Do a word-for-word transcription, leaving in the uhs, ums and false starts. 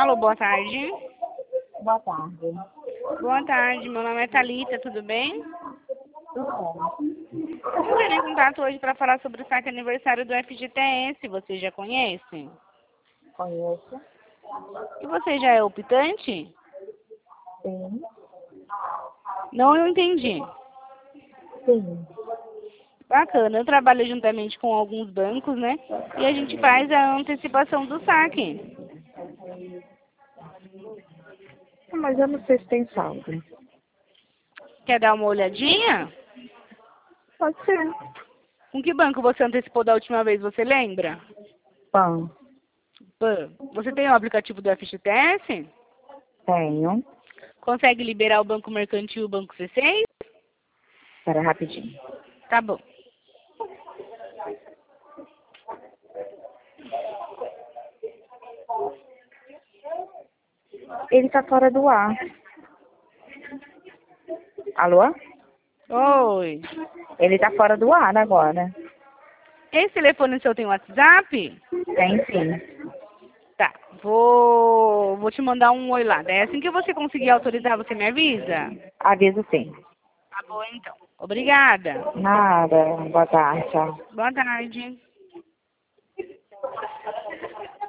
Alô, boa tarde. Boa tarde. Boa tarde, meu nome é Thalita, tudo bem? Tudo bom? Eu entrei em contato hoje para falar sobre o saque aniversário do F G T S, você já conhece? Conheço? E você já é optante? Sim. Não, eu entendi. Sim. Bacana, eu trabalho juntamente com alguns bancos, né? E a gente faz a antecipação do saque. Mas eu não sei se tem saldo. Quer dar uma olhadinha? Pode ser. Com que banco você antecipou da última vez, você lembra? Pão. Pan. Você tem o aplicativo do F G T S? Tenho. Consegue liberar o Banco Mercantil e o Banco C seis? Espera rapidinho. Tá bom. Ele tá fora do ar. Alô? Oi. Ele tá fora do ar agora. Esse telefone seu tem WhatsApp? Tem sim. Tá. Vou, vou te mandar um oi lá. Daí assim que você conseguir autorizar, você me avisa? Aviso sim. Tá bom, então. Obrigada. Nada. Boa tarde, tchau. Boa tarde.